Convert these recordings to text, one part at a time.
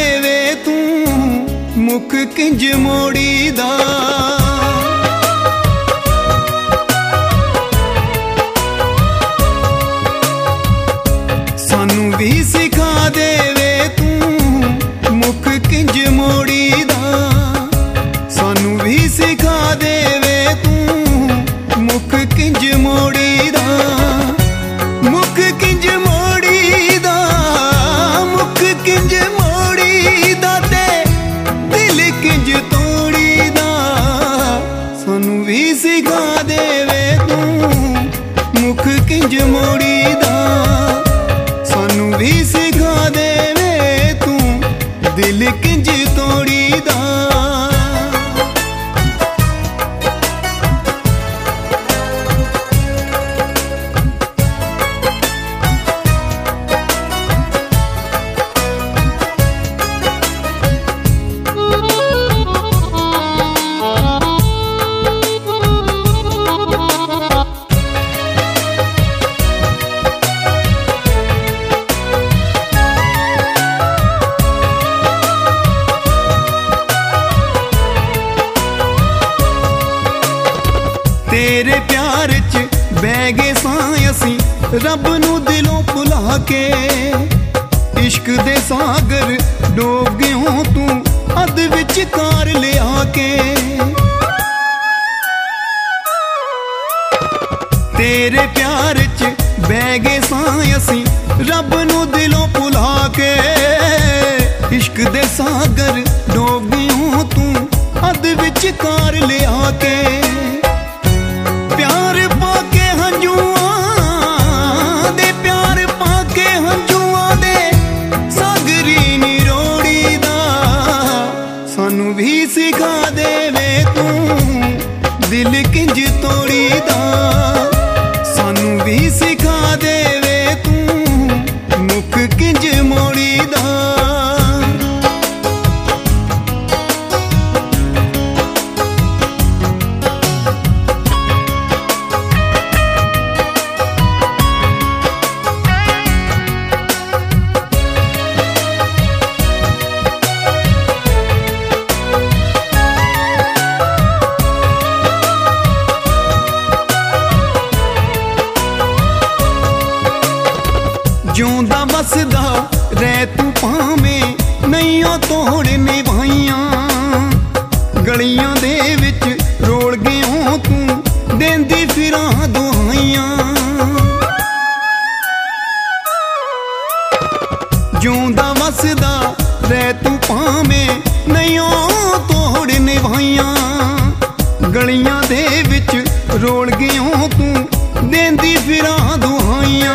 ਵੇ तू मुख किंज मोड़ी दा। सानू भी सिखा दे वे तू मुख किंज मोड़ी दा। सानू भी सिखा दे वे तू मुख किंज मोड़ी दा। मुख किंज मोड़ी दा, मुख किंज मोड़ी दा ते दिल किंज तोड़ी दा। सानू भी सिखा दे वे तू मुख किंज मोड़ी दा। सानू भी सिखा दे वे तू दिल किंज तोड़ी दा। तेरे प्यार च बह गए सां असीं रब नू दिलों भुला के। इश्क दे सागर डोब गए हो तू अध विच कार लिया के। तेरे प्यार च बह गए सां असीं रब नू दिलों भुला के। इश्क दे सागर डोब गए हो तू अध विच कार लिया के। प्यार पाके हंजुआं दे, प्यार पाके हंजुआं दे सागरी नी रोड़ी दा। सानू भी सिखा दे वे तू दिल किंज तोड़ी दा। सानू भी सिखा दे वे तू मुख किंज मोड़ी दा। ਜਿਉਂਦਾ ਵਸਦਾ ਰਹਿ ਤੂੰ ਭਾਵੇਂ ਨਈਆਂ ਤੋੜ ਨਿਭਾਈਆਂ। ਗਲੀਆਂ ਦੇ ਵਿੱਚ ਰੋਲ ਗਿਓ ਤੂੰ ਦੇਂਦੀ ਫਿਰਾਂ ਦੁਹਾਈਆਂ। ਜਿਉਂਦਾ ਵਸਦਾ ਰਹਿ ਤੂੰ ਭਾਵੇਂ ਨਈਆਂ ਤੋੜ ਨਿਭਾਈਆਂ। ਗਲੀਆਂ ਦੇ ਵਿੱਚ ਰੋਲ ਗਿਓ ਤੂੰ ਦੇਂਦੀ ਫਿਰਾਂ ਦੁਹਾਈਆਂ।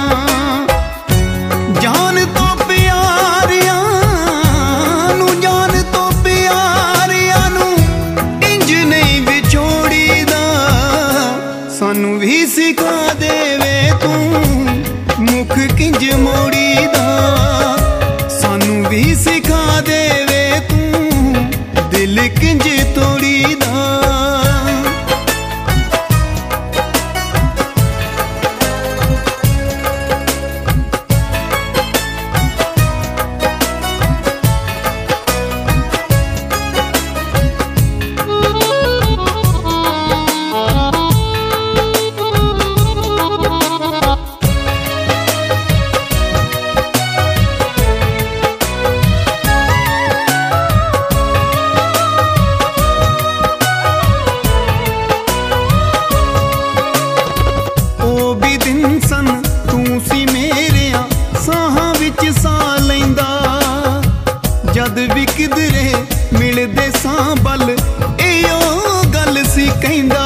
जान तो प्यारिया नू, जान तो प्यारिया नू इंज नहीं विछोड़ी दा। सानू भी सिखा दे वे तू मुख किंज मोड़ी दा। सानू भी सिखा दे वे तू दिल किंज तोड़ी दा। जद भी किधरे मिलदे सां बल इहो गल सी कहंदा।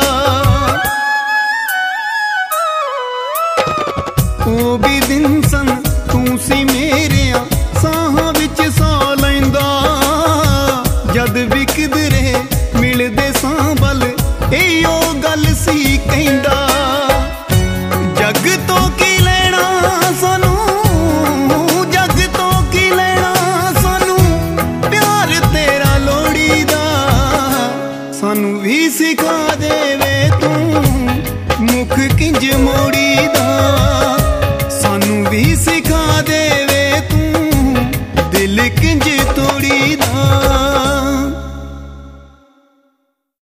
ओ भी दिन सन तू सी मेरे साहां विच सा लैंदा। जद भी किधरे मिलदे सां बल इहो गल सी कहंदा। जग तो की लेना सानू, जग तो की लेना सानू प्यार तेरा लोड़ी दा। सानू भी सिखा